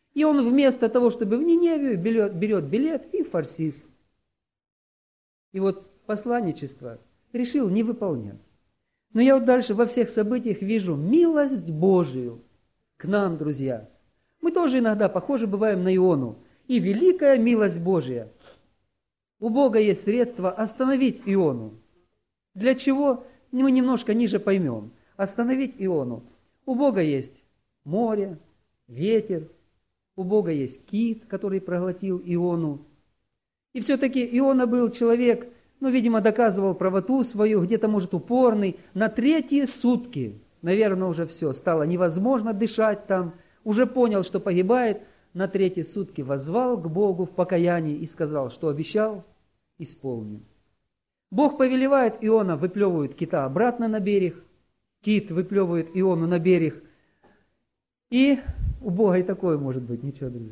И он вместо того, чтобы в Ниневию, берет, берет билет и в Фарсис. И вот посланничество решил не выполнять. Но я вот дальше во всех событиях вижу милость Божию к нам, друзья. Мы тоже иногда похожи бываем на Иону. И великая милость Божия. У Бога есть средства остановить Иону. Для чего? Мы немножко ниже поймем. Остановить Иону. У Бога есть море, ветер. У Бога есть кит, который проглотил Иону. И все-таки Иона был человек, ну, видимо, доказывал правоту свою, где-то, может, упорный. На третьи сутки, наверное, уже все, стало невозможно дышать там. Уже понял, что погибает. На третьи сутки воззвал к Богу в покаянии и сказал, что обещал, исполню. Бог повелевает, Иона выплевывает кита обратно на берег. Кит выплевывает Иону на берег. И у Бога и такое может быть, ничего, друзья.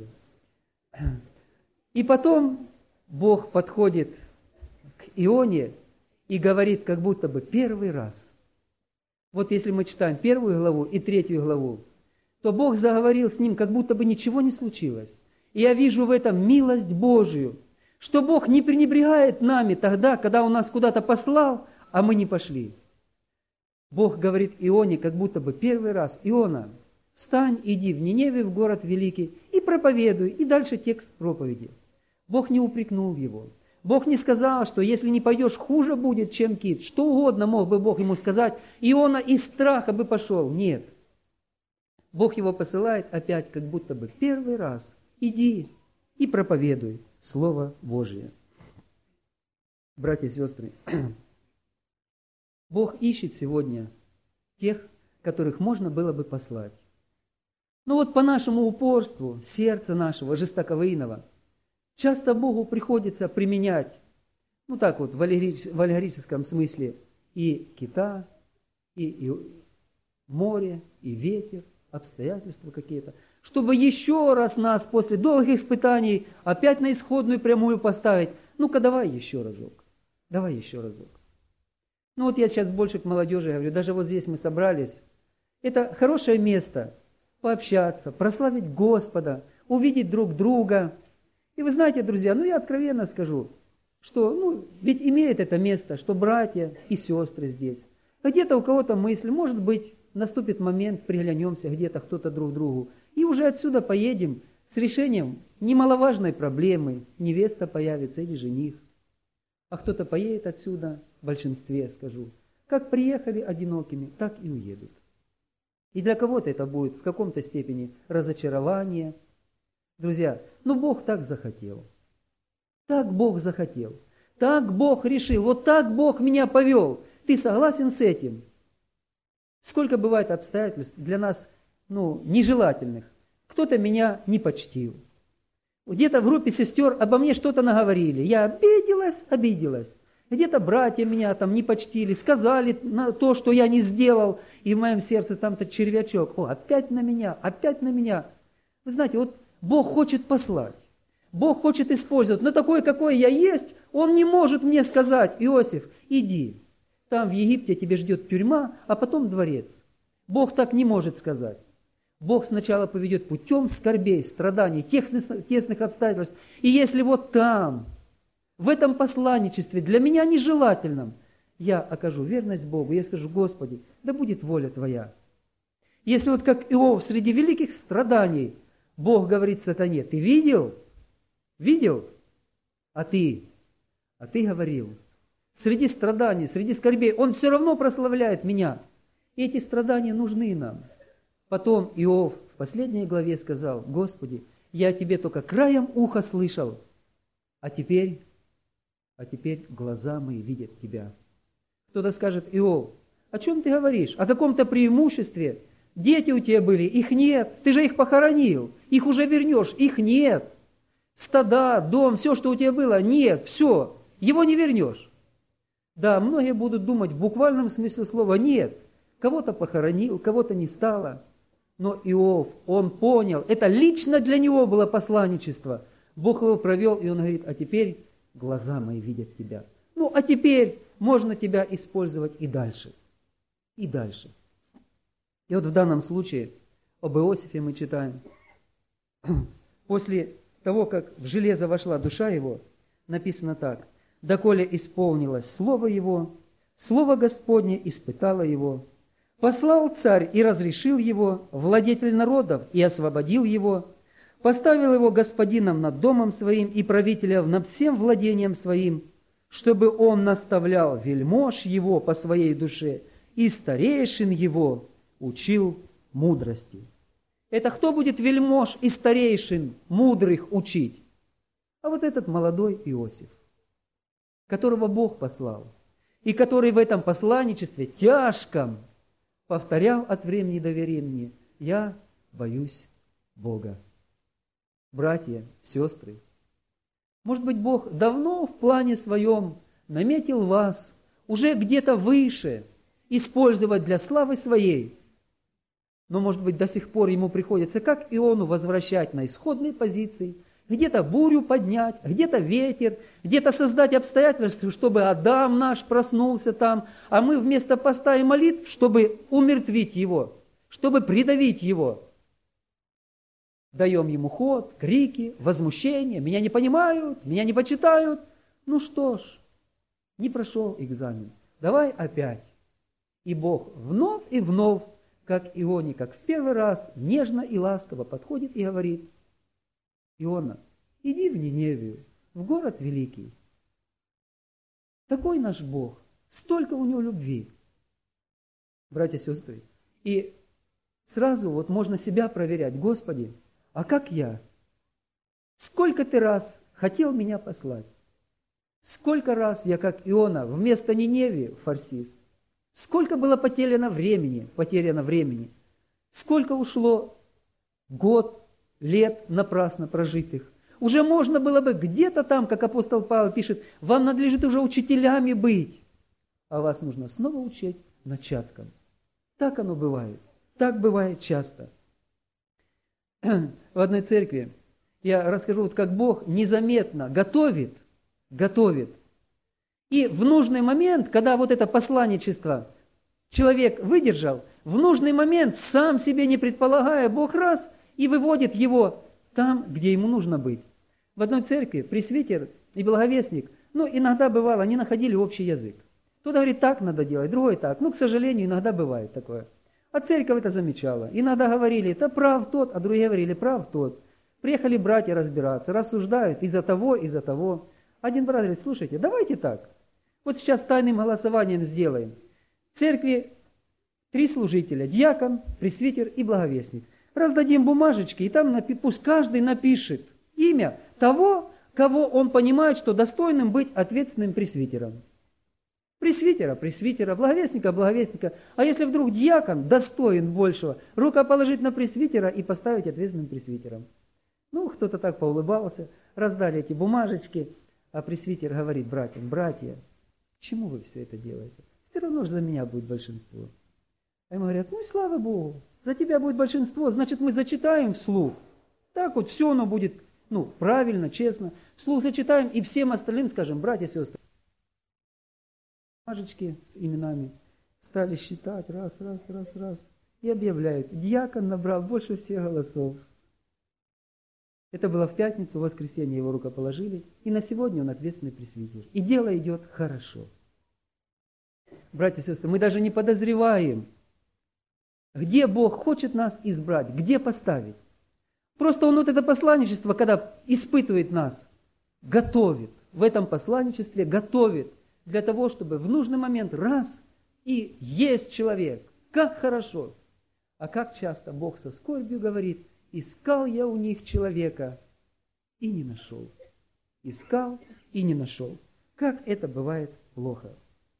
И потом Бог подходит к Ионе и говорит, как будто бы первый раз. Вот если мы читаем первую главу и третью главу, то Бог заговорил с ним, как будто бы ничего не случилось. И я вижу в этом милость Божию, что Бог не пренебрегает нами тогда, когда Он нас куда-то послал, а мы не пошли. Бог говорит Ионе, как будто бы первый раз: Иона, встань, иди в Ниневию, в город великий, и проповедуй. И дальше текст проповеди. Бог не упрекнул его. Бог не сказал, что если не пойдешь, хуже будет, чем кит. Что угодно мог бы Бог ему сказать. Иона из страха бы пошел. Нет. Бог его посылает опять, как будто бы первый раз. Иди и проповедуй Слово Божие. Братья и сестры, Бог ищет сегодня тех, которых можно было бы послать. Но вот по нашему упорству, сердца нашего, жестоковыйного, часто Богу приходится применять, ну так вот, в аллегорическом смысле, и кита, и, и море, и ветер, обстоятельства какие-то, чтобы еще раз нас после долгих испытаний опять на исходную прямую поставить. Ну-ка, давай еще разок, давай еще разок. Ну вот я сейчас больше к молодежи говорю, даже вот здесь мы собрались. Это хорошее место пообщаться, прославить Господа, увидеть друг друга. И вы знаете, друзья, ну я откровенно скажу, что ну, ведь имеет это место, что братья и сестры здесь. Где-то у кого-то мысль, может быть, наступит момент, приглянемся где-то кто-то друг к другу, и уже отсюда поедем с решением немаловажной проблемы, невеста появится или жених. А кто-то поедет отсюда, в большинстве скажу, как приехали одинокими, так и уедут. И для кого-то это будет в каком-то степени разочарование. Друзья, ну Бог так захотел. Так Бог захотел. Так Бог решил. Вот так Бог меня повел. Ты согласен с этим? Сколько бывает обстоятельств для нас, ну, нежелательных. Кто-то меня не почтил. Где-то в группе сестер обо мне что-то наговорили. Я обиделась, обиделась. Где-то братья меня там не почтили, сказали на то, что я не сделал, и в моем сердце там-то червячок. О, опять на меня, опять на меня. Вы знаете, вот Бог хочет послать. Бог хочет использовать. Но такой, какой я есть, Он не может мне сказать: Иосиф, иди. Там в Египте тебе ждет тюрьма, а потом дворец. Бог так не может сказать. Бог сначала поведет путем скорбей, страданий, тесных, тесных обстоятельств. И если вот там, в этом посланничестве, для меня нежелательном, я окажу верность Богу, я скажу: Господи, да будет воля Твоя. Если вот как Иов среди великих страданий, Бог говорит сатане: ты видел? Видел? А ты? А ты говорил. Среди страданий, среди скорбей, Он все равно прославляет меня. И эти страдания нужны нам. Потом Иов в последней главе сказал: Господи, я Тебе только краем уха слышал, а теперь, а теперь глаза мои видят Тебя. Кто-то скажет: Иов, о чем ты говоришь? О каком-то преимуществе? Дети у тебя были, их нет, ты же их похоронил, их уже вернешь, их нет. Стада, дом, все, что у тебя было, нет, все, его не вернешь. Да, многие будут думать в буквальном смысле слова: нет, кого-то похоронил, кого-то не стало. Но Иов, он понял, это лично для него было посланничество. Бог его провел, и он говорит: а теперь глаза мои видят тебя. Ну, а теперь можно тебя использовать и дальше. И дальше. И вот в данном случае об Иосифе мы читаем. после того, как в железо вошла душа его, написано так: «Доколе исполнилось слово его, слово Господне испытало его. Послал царь и разрешил его, владетель народов и освободил его, поставил его господином над домом своим и правителем над всем владением своим, чтобы он наставлял вельмож его по своей душе и старейшин его учил мудрости». Это кто будет вельмож и старейшин мудрых учить? А вот этот молодой Иосиф, которого Бог послал, и который в этом посланничестве тяжком повторял от времени до времени: «Я боюсь Бога». Братья, сестры, может быть, Бог давно в плане своем наметил вас уже где-то выше использовать для славы своей, но, может быть, до сих пор ему приходится, как Иону, возвращать на исходные позиции, где-то бурю поднять, где-то ветер, где-то создать обстоятельства, чтобы Адам наш проснулся там, а мы вместо поста и молитв, чтобы умертвить его, чтобы придавить его. Даем ему ход, крики, возмущение: «Меня не понимают, меня не почитают». Ну что ж, не прошел экзамен, давай опять. И Бог вновь и вновь, как Ионе, как в первый раз, нежно и ласково подходит и говорит: «Иона, иди в Ниневию, в город великий». Такой наш Бог, столько у него любви. Братья и сестры, и сразу вот можно себя проверять: Господи, а как я? Сколько ты раз хотел меня послать? Сколько раз я, как Иона, вместо Ниневии в Фарсис? Сколько было потеряно времени, потеряно времени? Сколько ушло год, лет напрасно прожитых? Уже можно было бы где-то там, как апостол Павел пишет, вам надлежит уже учителями быть, а вас нужно снова учить начаткам. Так оно бывает, так бывает часто. В одной церкви я расскажу, вот как Бог незаметно готовит, готовит. И в нужный момент, когда вот это посланничество человек выдержал, в нужный момент, сам себе не предполагая, Бог раз и выводит его там, где ему нужно быть. В одной церкви пресвитер и благовестник, ну, иногда бывало, они находили общий язык. Кто-то говорит, так надо делать, другой так. Ну, к сожалению, иногда бывает такое. А церковь это замечала. Иногда говорили, это прав тот, а другие говорили, прав тот. Приехали братья разбираться, рассуждают из-за того, из-за того. Один брат говорит, слушайте, давайте так. Вот сейчас тайным голосованием сделаем. В церкви три служителя, диакон, пресвитер и благовестник. Раздадим бумажечки, и там напи- пусть каждый напишет имя того, кого он понимает, что достойным быть ответственным пресвитером. Пресвитера, пресвитера, благовестника, благовестника. А если вдруг диакон достоин большего, рука положить на пресвитера и поставить ответственным пресвитером. Ну, кто-то так поулыбался, раздали эти бумажечки, а пресвитер говорит братьям, братья, к чему вы все это делаете? Все равно же за меня будет большинство. А ему говорят, ну и слава Богу, за тебя будет большинство, значит мы зачитаем вслух. Так вот все оно будет, ну, правильно, честно. Вслух зачитаем и всем остальным скажем, братья и сестры. Бумажечки с именами стали считать, раз, раз, раз, раз. И объявляют, диакон набрал больше всех голосов. Это было в пятницу, в воскресенье его рукоположили, и на сегодня он ответственный пресвитер. И дело идет хорошо. Братья и сестры, мы даже не подозреваем, где Бог хочет нас избрать, где поставить. Просто Он вот это посланничество, когда испытывает нас, готовит, в этом посланничестве готовит для того, чтобы в нужный момент раз и есть человек. Как хорошо! А как часто Бог со скорбью говорит, искал я у них человека и не нашел. Искал и не нашел. Как это бывает плохо.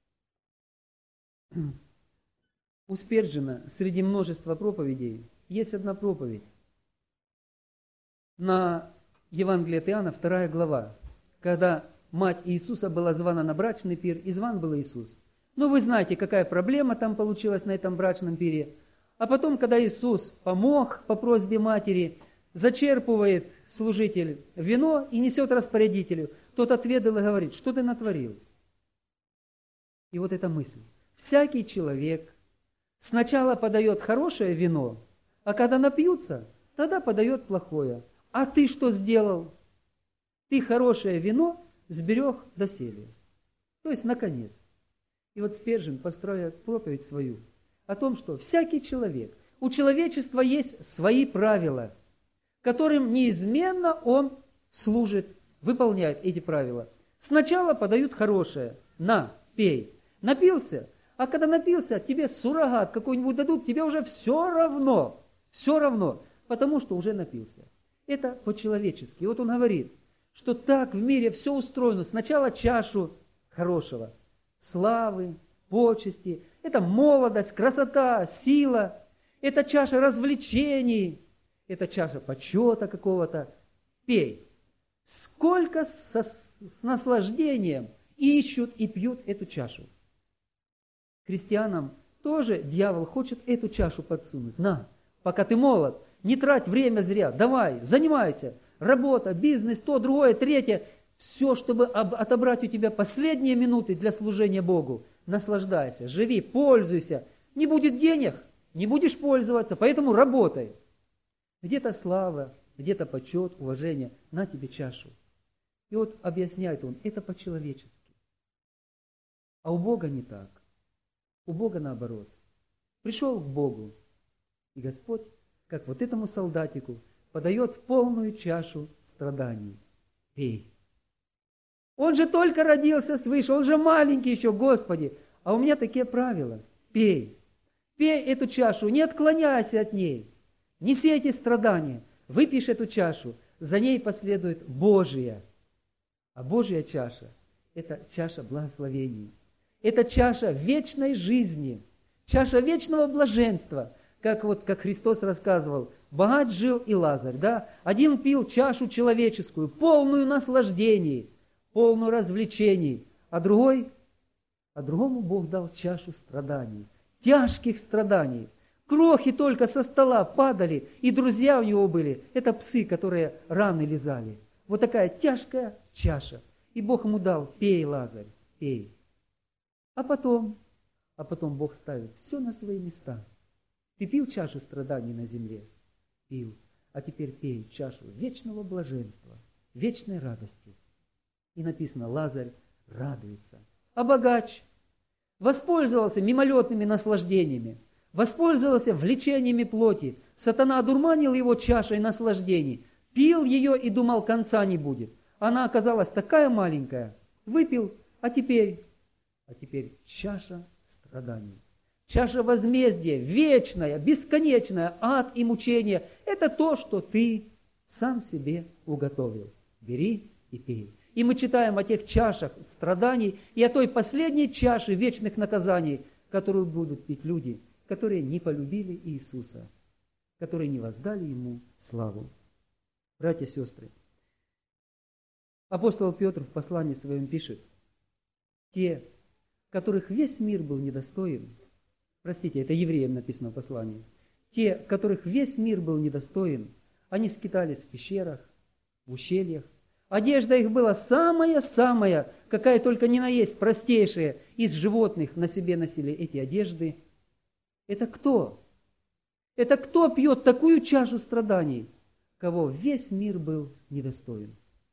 У Спержина среди множества проповедей есть одна проповедь. На Евангелие от Иоанна, вторая глава, когда мать Иисуса была звана на брачный пир, и зван был Иисус. Ну, вы знаете, какая проблема там получилась на этом брачном пире. А потом, когда Иисус помог по просьбе матери, зачерпывает служитель вино и несет распорядителю, тот отведал и говорит, что ты натворил? И вот эта мысль. Всякий человек сначала подает хорошее вино, а когда напьются, тогда подает плохое. А ты что сделал? Ты хорошее вино сберег доселе. То есть, наконец. И вот Спержин, построя проповедь свою, о том, что всякий человек, у человечества есть свои правила, которым неизменно он служит, выполняет эти правила. Сначала подают хорошее. На, пей. Напился? А когда напился, тебе суррогат какой-нибудь дадут, тебе уже все равно. Все равно, потому что уже напился. Это по-человечески. И вот он говорит, что так в мире все устроено. Сначала чашу хорошего, славы, почести. Это молодость, красота, сила. Это чаша развлечений. Это чаша почета какого-то. Пей. Сколько со, с наслаждением ищут и пьют эту чашу. Христианам тоже дьявол хочет эту чашу подсунуть. На, пока ты молод, не трать время зря. Давай, занимайся. Работа, бизнес, то, другое, третье. Все, чтобы отобрать у тебя последние минуты для служения Богу. Наслаждайся, живи, пользуйся. Не будет денег, не будешь пользоваться, поэтому работай. Где-то слава, где-то почет, уважение. На тебе чашу. И вот объясняет он, это по-человечески. А у Бога не так. У Бога наоборот. Пришел к Богу, и Господь, как вот этому солдатику, подает полную чашу страданий. Пей. Он же только родился свыше, он же маленький еще, Господи. А у меня такие правила. Пей. Пей эту чашу, не отклоняйся от ней. Неси эти страдания. Выпьешь эту чашу, за ней последует Божия. А Божья чаша – это чаша благословений. Это чаша вечной жизни, чаша вечного блаженства. Как вот, как Христос рассказывал, богач жил и Лазарь, да? Один пил чашу человеческую, полную наслаждений, полную развлечений, а другой, а другому Бог дал чашу страданий, тяжких страданий. Крохи только со стола падали, и друзья у него были. Это псы, которые раны лизали. Вот такая тяжкая чаша. И Бог ему дал, пей, Лазарь, пей. А потом, а потом Бог ставит все на свои места. Ты пил чашу страданий на земле? Пил. А теперь пей чашу вечного блаженства, вечной радости. И написано, Лазарь радуется. А богач воспользовался мимолетными наслаждениями, воспользовался влечениями плоти. Сатана одурманил его чашей наслаждений, пил ее и думал, конца не будет. Она оказалась такая маленькая. Выпил, а теперь... А теперь чаша страданий. Чаша возмездия, вечная, бесконечная, ад и мучение. Это то, что ты сам себе уготовил. Бери и пей. И мы читаем о тех чашах страданий и о той последней чаше вечных наказаний, которую будут пить люди, которые не полюбили Иисуса, которые не воздали Ему славу. Братья и сестры, апостол Петр в послании своем пишет, те, которых весь мир был недостоин, простите, это евреям написано в послании, те, которых весь мир был недостоин, они скитались в пещерах, в ущельях, одежда их была самая-самая, какая только ни на есть, простейшая, из животных на себе носили эти одежды. Это кто? Это кто пьет такую чашу страданий, кого весь мир был недостоин?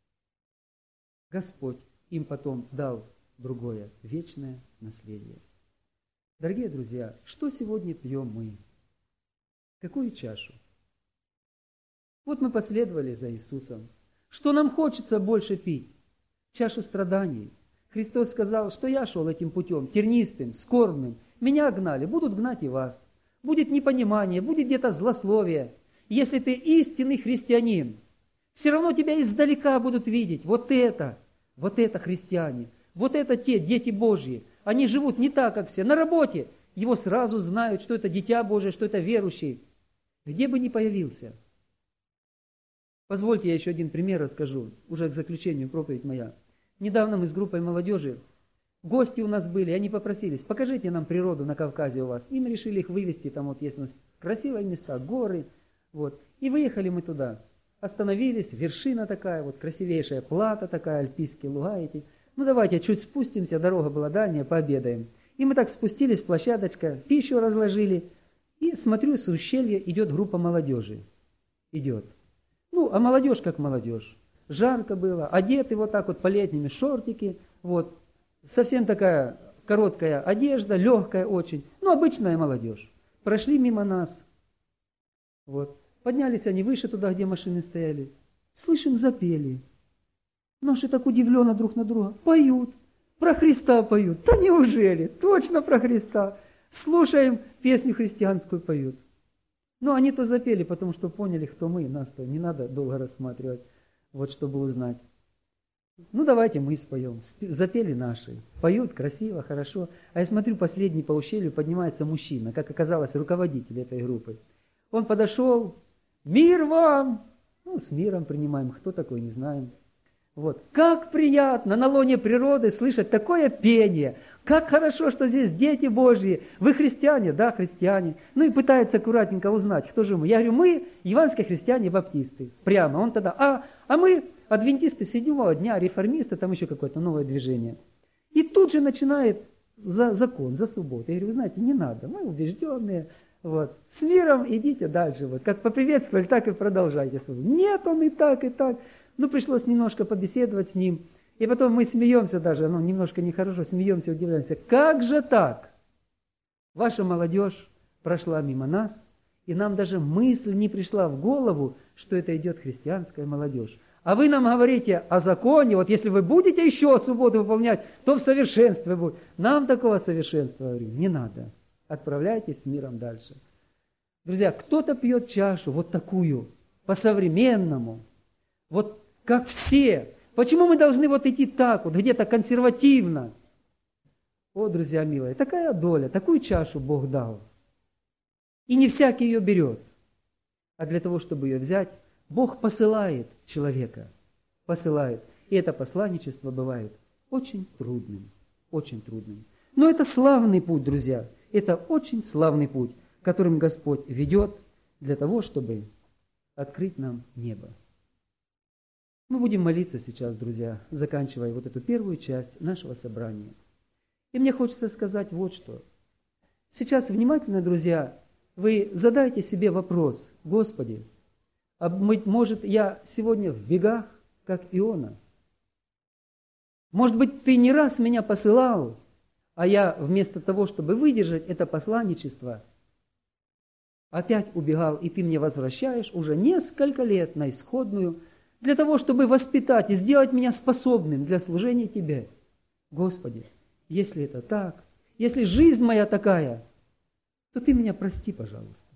Господь им потом дал другое, вечное наследие. Дорогие друзья, что сегодня пьем мы? Какую чашу? Вот мы последовали за Иисусом. Что нам хочется больше пить? Чашу страданий. Христос сказал, что я шел этим путем, тернистым, скорбным. Меня гнали, будут гнать и вас. Будет непонимание, будет где-то злословие. Если ты истинный христианин, все равно тебя издалека будут видеть. Вот это, вот это христиане. Вот это те дети Божьи. Они живут не так, как все. На работе его сразу знают, что это дитя Божие, что это верующий. Где бы ни появился. Позвольте, я еще один пример расскажу, уже к заключению проповедь моя. Недавно мы с группой молодежи, гости у нас были, они попросились, покажите нам природу на Кавказе у вас. И мы решили их вывести, там вот есть у нас красивые места, горы. Вот. И выехали мы туда. Остановились, вершина такая, вот красивейшая плата такая, альпийские луга эти. Ну давайте чуть спустимся, дорога была дальняя, пообедаем. И мы так спустились, площадочка, пищу разложили. И смотрю, с ущелья идет группа молодежи. Идет. Ну, а молодежь как молодежь. Жарко было, одеты вот так вот по-летними, шортики, вот. Совсем такая короткая одежда, легкая очень. Ну, обычная молодежь. Прошли мимо нас. Вот. Поднялись они выше туда, где машины стояли. Слышим, запели. Наши так удивленно друг на друга. Поют. Про Христа поют. Да неужели? Точно про Христа. Слушаем, песню христианскую поют. Ну, они-то запели, потому что поняли, кто мы. Нас-то не надо долго рассматривать, вот чтобы узнать. Ну, давайте мы споем. Запели наши. Поют красиво, хорошо. А я смотрю, последний по ущелью поднимается мужчина, как оказалось, руководитель этой группы. Он подошел. Мир вам! Ну, с миром принимаем. Кто такой, не знаем. Вот. Как приятно на лоне природы слышать такое пение. Как хорошо, что здесь дети Божьи. Вы христиане? Да, христиане. Ну и пытается аккуратненько узнать, кто же мы. Я говорю, мы евангельские христиане-баптисты. Прямо. Он тогда, а, а мы адвентисты седьмого дня, реформисты, там еще какое-то новое движение. И тут же начинает за закон, за субботу. Я говорю, вы знаете, не надо, мы убежденные. Вот. С миром идите дальше. Вот. Как поприветствовали, так и продолжайте. Нет, он и так, и так. Ну, пришлось немножко побеседовать с ним. И потом мы смеемся даже, ну, немножко нехорошо, смеемся, удивляемся. Как же так? Ваша молодежь прошла мимо нас, и нам даже мысль не пришла в голову, что это идет христианская молодежь. А вы нам говорите о законе, вот если вы будете еще субботу выполнять, то в совершенстве будет. Нам такого совершенства, говорю, не надо. Отправляйтесь с миром дальше. Друзья, кто-то пьет чашу вот такую, по-современному, вот как все. Почему мы должны вот идти так, вот где-то консервативно? О, друзья милые, такая доля, такую чашу Бог дал. И не всякий ее берет. А для того, чтобы ее взять, Бог посылает человека. Посылает. И это посланничество бывает очень трудным. Очень трудным. Но это славный путь, друзья. Это очень славный путь, которым Господь ведет для того, чтобы открыть нам небо. Мы будем молиться сейчас, друзья, заканчивая вот эту первую часть нашего собрания. И мне хочется сказать вот что. Сейчас внимательно, друзья, вы задайте себе вопрос: Господи, а может я сегодня в бегах, как Иона? Может быть, Ты не раз меня посылал, а я вместо того, чтобы выдержать это посланничество, опять убегал, и Ты мне возвращаешь уже несколько лет на исходную, для того, чтобы воспитать и сделать меня способным для служения Тебе. Господи, если это так, если жизнь моя такая, то Ты меня прости, пожалуйста.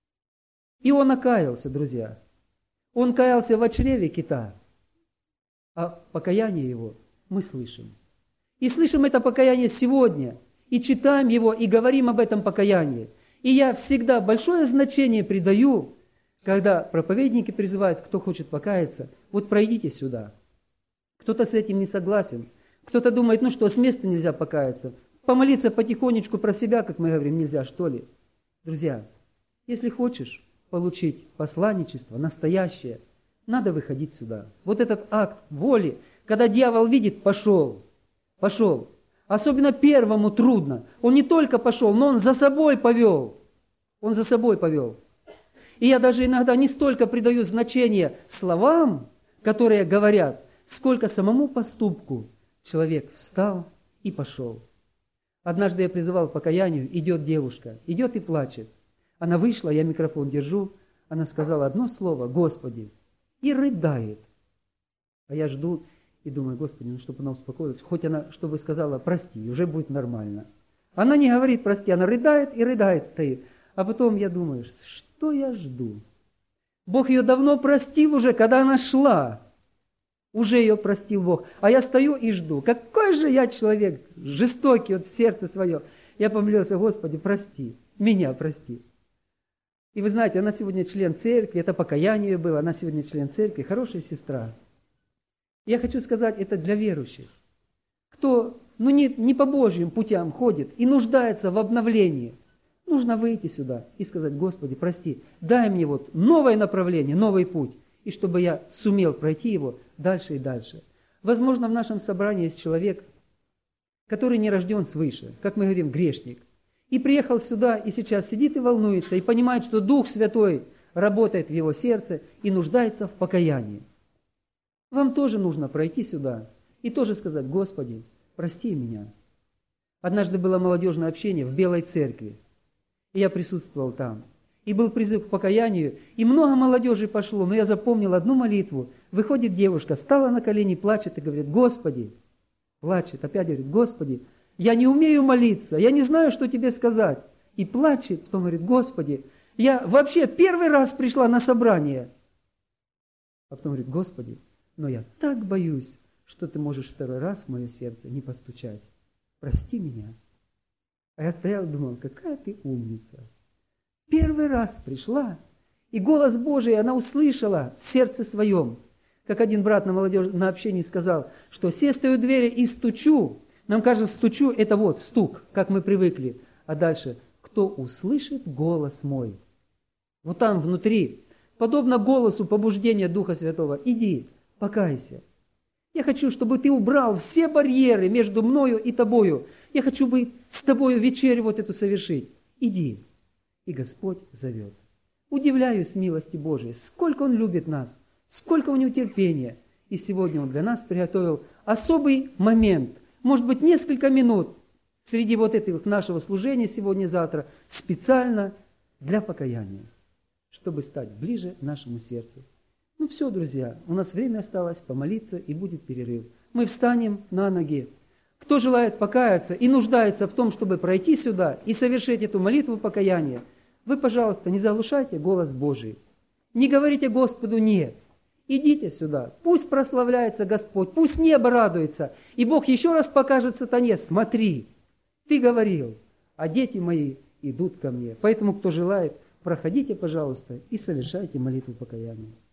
И он окаялся, друзья. Он каялся в чреве кита, а покаяние его мы слышим. И слышим это покаяние сегодня, и читаем его, и говорим об этом покаянии. И я всегда большое значение придаю, когда проповедники призывают, кто хочет покаяться, вот пройдите сюда. Кто-то с этим не согласен, кто-то думает, ну что, с места нельзя покаяться. Помолиться потихонечку про себя, как мы говорим, нельзя, что ли? Друзья, если хочешь получить посланничество настоящее, надо выходить сюда. Вот этот акт воли, когда дьявол видит, пошел, пошел. Особенно первому трудно. Он не только пошел, но он за собой повел. Он за собой повел. И я даже иногда не столько придаю значение словам, которые говорят, сколько самому поступку. Человек встал и пошел. Однажды я призывал к покаянию, идет девушка, идет и плачет. Она вышла, я микрофон держу, она сказала одно слово: Господи, и рыдает. А я жду и думаю: Господи, ну чтобы она успокоилась, хоть она, чтобы сказала прости, уже будет нормально. Она не говорит прости, она рыдает и рыдает стоит. А потом я думаю, что я жду? Бог ее давно простил уже, когда она шла. Уже ее простил Бог. А я стою и жду. Какой же я человек жестокий вот в сердце свое. Я помолился: Господи, прости, меня прости. И вы знаете, она сегодня член церкви, это покаяние было, она сегодня член церкви, хорошая сестра. Я хочу сказать, это для верующих. Кто ну, не, не по Божьим путям ходит и нуждается в обновлении, нужно выйти сюда и сказать: Господи, прости, дай мне вот новое направление, новый путь, и чтобы я сумел пройти его дальше и дальше. Возможно, в нашем собрании есть человек, который не рожден свыше, как мы говорим, грешник, и приехал сюда, и сейчас сидит и волнуется, и понимает, что Дух Святой работает в его сердце и нуждается в покаянии. Вам тоже нужно пройти сюда и тоже сказать: Господи, прости меня. Однажды было молодежное общение в Белой церкви, и я присутствовал там. И был призыв к покаянию, и много молодежи пошло, но я запомнил одну молитву. Выходит девушка, стала на колени, плачет и говорит: Господи, плачет, опять говорит: Господи, я не умею молиться, я не знаю, что тебе сказать. И плачет, потом говорит: Господи, я вообще первый раз пришла на собрание. А потом говорит: Господи, но я так боюсь, что ты можешь второй раз в мое сердце не постучать. Прости меня. А я стоял и думал: какая ты умница. Первый раз пришла, и голос Божий она услышала в сердце своем. Как один брат на молодежь на общении сказал, что «се стою у двери и стучу». Нам кажется, стучу – это вот стук, как мы привыкли. А дальше «кто услышит голос мой». Вот там внутри, подобно голосу побуждения Духа Святого, иди, покайся. Я хочу, чтобы ты убрал все барьеры между мною и тобою. Я хочу бы с тобою вечерю вот эту совершить. Иди. И Господь зовет. Удивляюсь милости Божией, сколько Он любит нас, сколько у Него терпения. И сегодня Он для нас приготовил особый момент, может быть, несколько минут среди вот этого нашего служения сегодня-завтра, специально для покаяния, чтобы стать ближе к нашему сердцу. Ну все, друзья, у нас время осталось помолиться, и будет перерыв. Мы встанем на ноги. Кто желает покаяться и нуждается в том, чтобы пройти сюда и совершить эту молитву покаяния, вы, пожалуйста, не заглушайте голос Божий. Не говорите Господу «нет». Идите сюда, пусть прославляется Господь, пусть небо радуется, и Бог еще раз покажет сатане: смотри, ты говорил, а дети мои идут ко мне. Поэтому, кто желает, проходите, пожалуйста, и совершайте молитву покаяния.